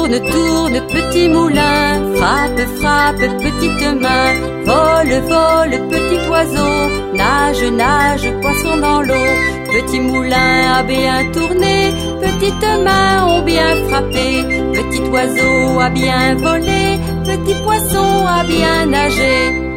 tourne, petit moulin. Frappe, frappe, petite main. Vole, vole, petit oiseau. Nage, nage, poisson dans l'eau. Petit moulin a bien tourné, petites mains ont bien frappé. Petit oiseau a bien volé, petit poisson a bien nagé.